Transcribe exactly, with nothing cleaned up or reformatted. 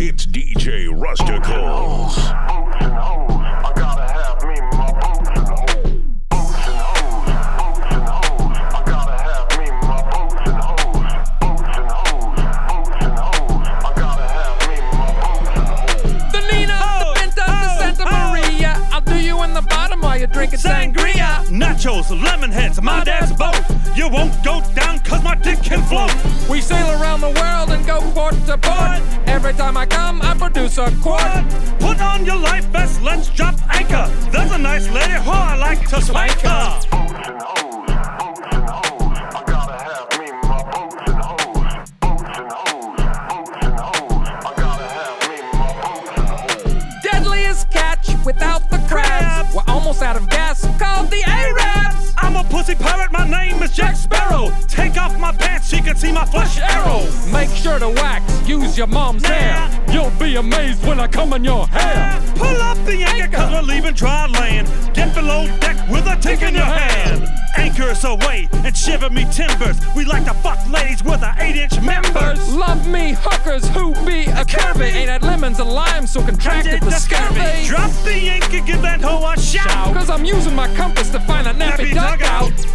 It's D J Rusticles. Boats and hoes, I gotta have me my boats and hoes. Boats and hoes, boats and hoes, I gotta have me my boats and hoes. Boats and hoes, boats and hoes, I gotta have me my boats and hoes. The Nina, the Pinta, the Santa Maria. I'll do you in the bottom while you're drinking sangria. Nachos, lemon heads, my dad's boat. You won't go down cause my dick can float. We sail around the world and go port to port. Every time I come, I produce a quart. Put on your life vest, let's drop anchor. There's a nice lady who I like to spank her. Boats and hoes, boats and hoes, I gotta have me my boats and hoes. Boats and hoes, boats and hoes, I gotta have me my boats and hoes. Deadliest catch without the crabs. We're almost out of gas, called the Arabs. I'm a pussy pirate, my name is Jack Sparrow. Take off my pants so you can see my flesh arrow. Make sure to wax, use your mom's hair. You'll be amazed when I come in your hair. Pull up the anchor cause we're leaving dry land. Get below deck with a tick in your hand. Anchor us away and shiver me timbers. We like to fuck ladies with our eight inch members. Love me hookers who be a curvy. Ain't had lemons and limes so contracted the scurvy. Drop the anchor, give that hoe a shout. Cause I'm using my compass to find a nappy dugout.